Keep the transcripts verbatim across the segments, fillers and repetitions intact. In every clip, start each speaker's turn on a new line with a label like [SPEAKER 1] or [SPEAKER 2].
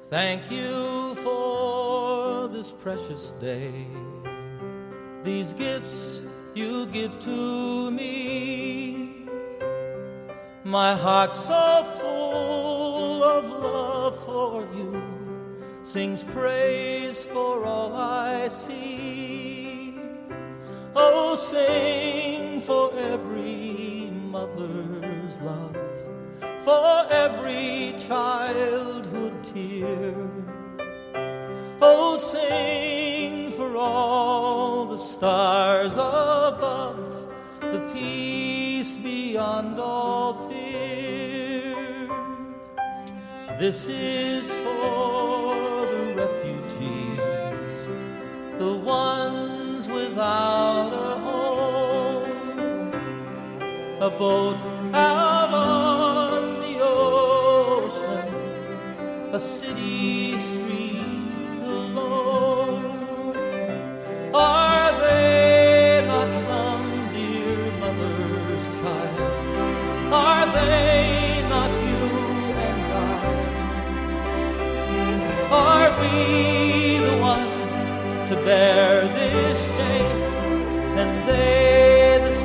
[SPEAKER 1] Thank you for this precious day, these gifts you give to me. My heart's so full of love for you, sings praise for all I see. Oh, sing for every mother's love, for every childhood tear. Oh, sing for all the stars above, the peace beyond all fear. This is for the refugees, the ones without a home, a boat out on the ocean, a city street alone. Are they not some dear mother's child? Are they not you and I? Are we the ones to bear this shame, and they the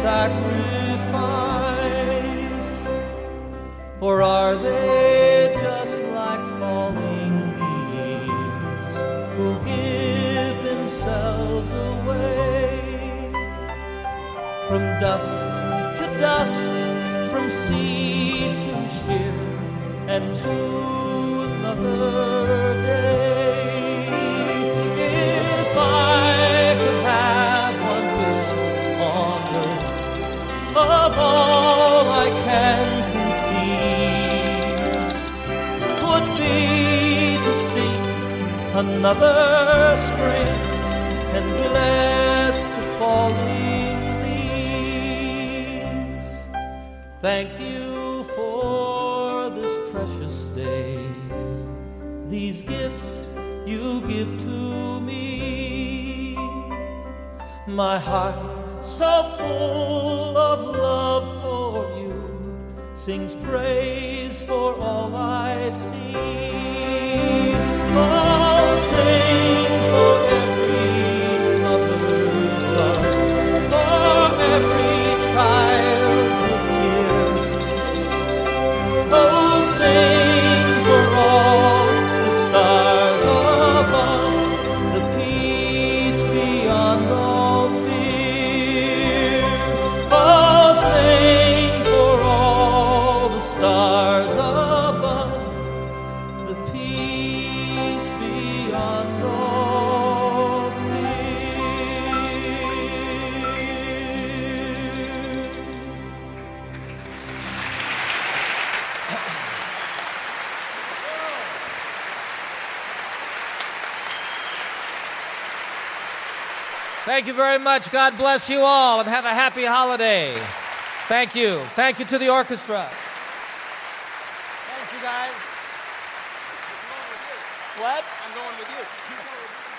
[SPEAKER 1] sacrifice? Or are they just like falling leaves who give themselves away? From dust to dust, from sea to ship, and to another day. If I could have one wish on earth, of all I can conceive, would be to seek another spring and bless the falling leaves. Thank you for this precious day, these gifts you give to me. My heart so full of love for you, sings praise for all I see. Oh, sing for every mother's love, for every childhood tear. Oh, sing for all the stars above, the peace beyond all fear. Oh, sing for all the stars above, the peace beyond all fear.
[SPEAKER 2] Thank you very much. God bless you all, and have a happy holiday. Thank you. Thank you to the orchestra. Thanks, you guys. What? I'm going with you.